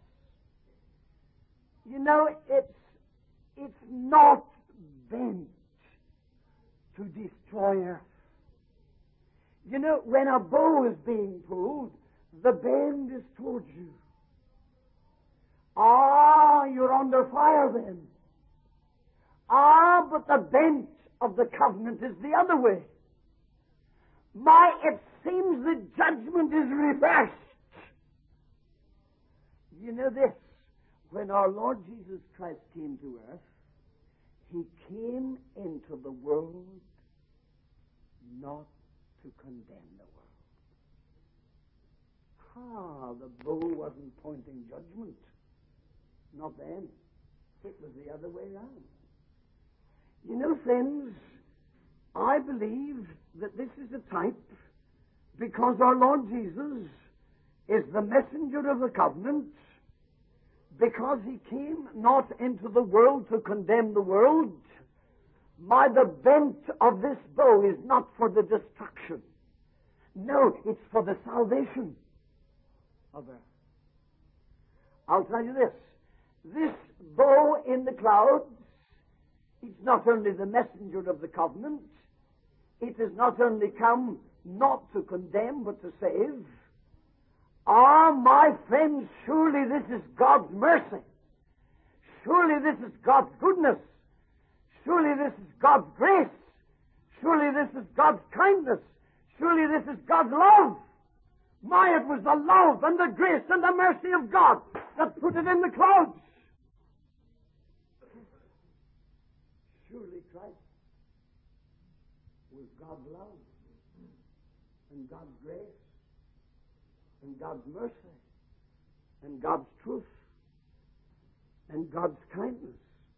You know, it's not bent to destroy earth. You know, when a bow is being pulled, the bend is towards you. Ah, you're under fire then. Ah, but the bent of the covenant is the other way. It seems the judgment is reversed. You know this, when our Lord Jesus Christ came to earth, He came into the world not to condemn the world. The bow wasn't pointing judgment. Not then. It was the other way around. You know, friends, I believe that this is a type because our Lord Jesus is the messenger of the covenant, because He came not into the world to condemn the world. The bent of this bow is not for the destruction. No, it's for the salvation of earth. I'll tell you this. This bow in the clouds, it's not only the messenger of the covenant. It has not only come not to condemn, but to save. My friends, surely this is God's mercy. Surely this is God's goodness. Surely this is God's grace. Surely this is God's kindness. Surely this is God's love. It was the love and the grace and the mercy of God that put it in the clouds. Surely Christ was God's love and God's grace and God's mercy and God's truth and God's kindness.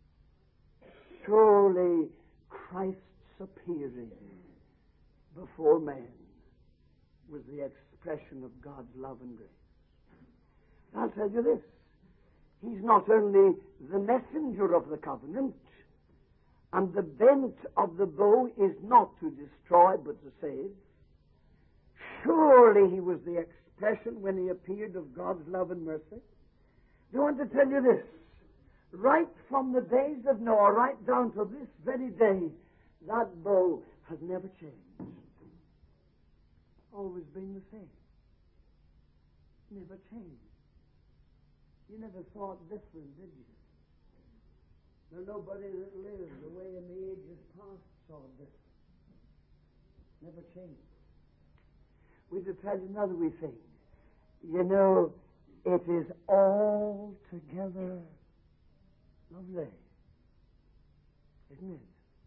Surely Christ's appearing before man was the expression of God's love and grace. I'll tell you this. He's not only the messenger of the covenant, and the bent of the bow is not to destroy but to save. Surely He was the expression when He appeared of God's love and mercy. I want to tell you this. Right from the days of Noah, right down to this very day, that bow has never changed. Always been the same. Never changed. You never thought different, did you? There's nobody that lives the way in the ages past saw different. Never changed. We should tell you another wee thing. You know, it is altogether lovely. Isn't it?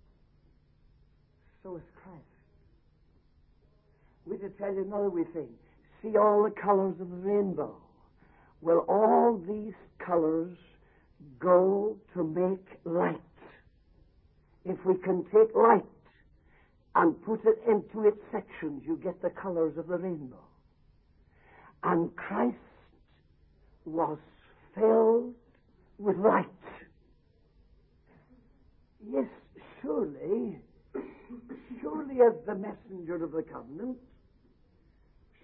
So is Christ. We should tell you another wee thing. See all the colors of the rainbow. Well, all these colors go to make light. If we can take light and put it into its sections, you get the colors of the rainbow. And Christ was filled with light. Yes, surely as the messenger of the covenant,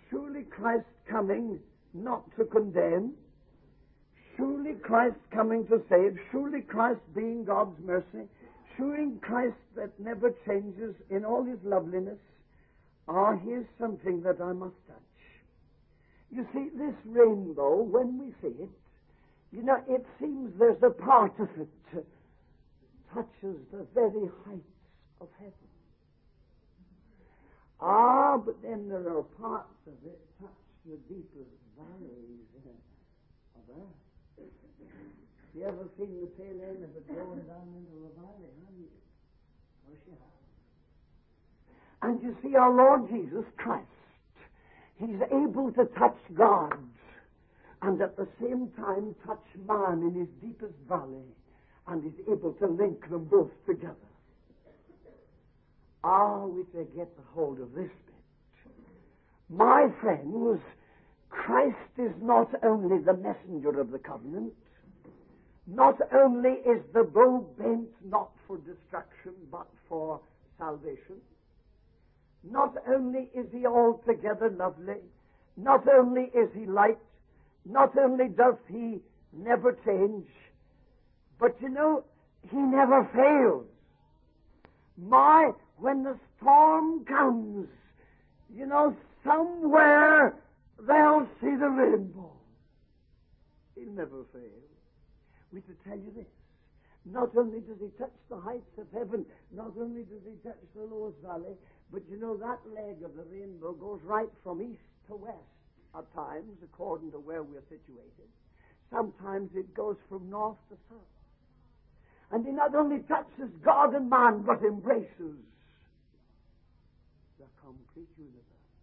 Surely Christ coming not to condemn. Surely Christ coming to save. Surely Christ being God's mercy. Surely Christ that never changes in all his loveliness. Here's something that I must touch. You see, this rainbow, when we see it, it seems there's a part of it touches the very heights of heaven. But then there are parts of it touch the deepest valleys of earth. You ever seen the tail end of it going down into the valley, have you? Of course you have. And you see, our Lord Jesus Christ, he's able to touch God and at the same time touch man in his deepest valley, and is able to link them both together. We to get the hold of this bit. My friends, Christ is not only the messenger of the covenant, not only is the bow bent not for destruction but for salvation, not only is he altogether lovely, not only is he light, not only does he never change, but he never fails. When the storm comes, somewhere they'll see the rainbow. He'll never fail. We to tell you this. Not only does he touch the heights of heaven, not only does he touch the lowest valley, but that leg of the rainbow goes right from east to west at times, according to where we're situated. Sometimes it goes from north to south. And he not only touches God and man, but embraces the complete universe.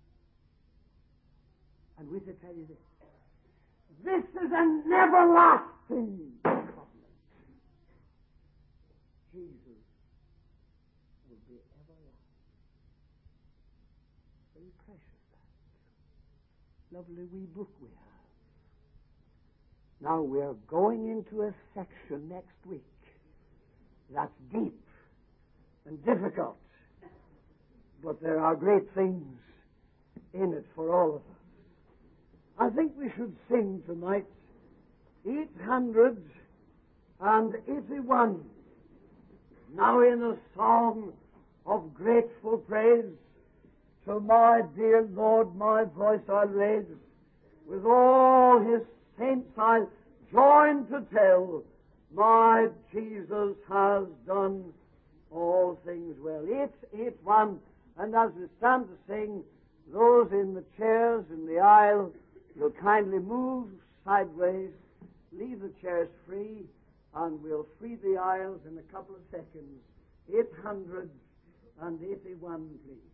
And we to tell you this. This is an everlasting covenant. Jesus will be everlasting. Very precious, that. Lovely wee book we have. Now we're going into a section next week that's deep and difficult, but there are great things in it for all of us. I think we should sing tonight 881, now in a song of grateful praise. To my dear Lord my voice I'll raise, with all his saints I'll join to tell, my Jesus has done all things well. 881, and as we stand to sing, those in the chairs in the aisle, you'll kindly move sideways, leave the chairs free, and we'll free the aisles in a couple of seconds. 881, please.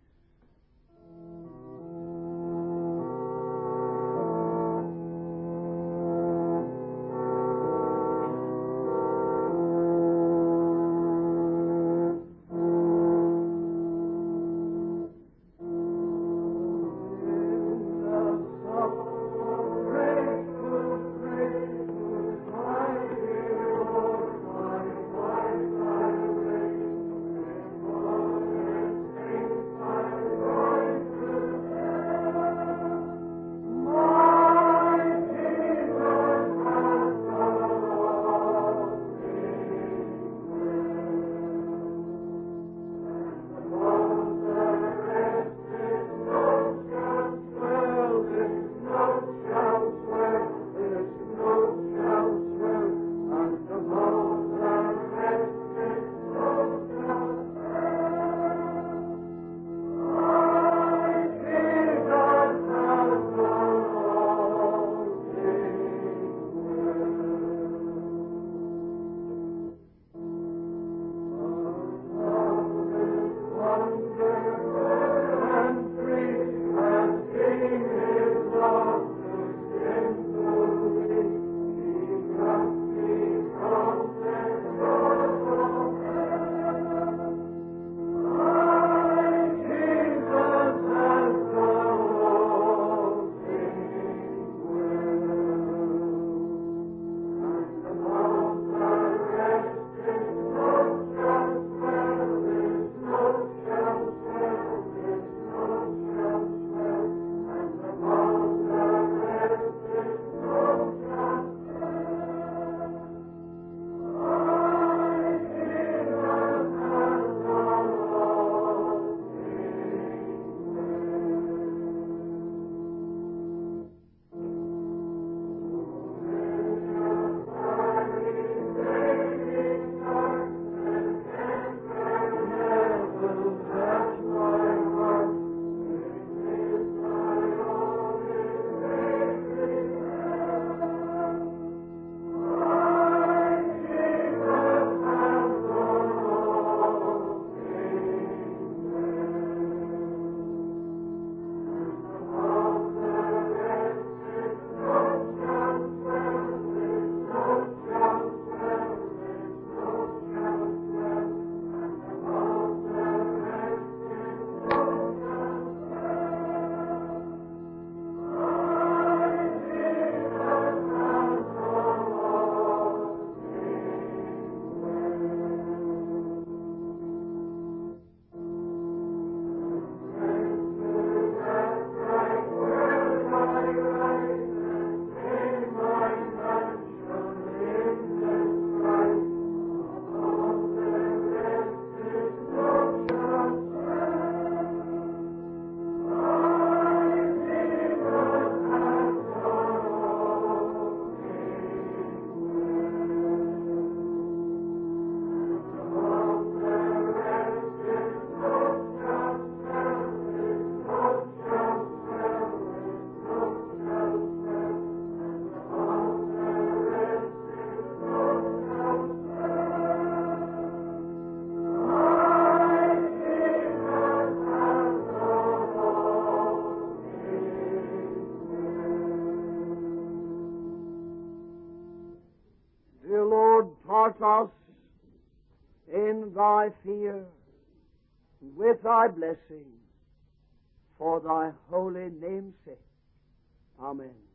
us in thy fear, with thy blessing, for thy holy name's sake. Amen.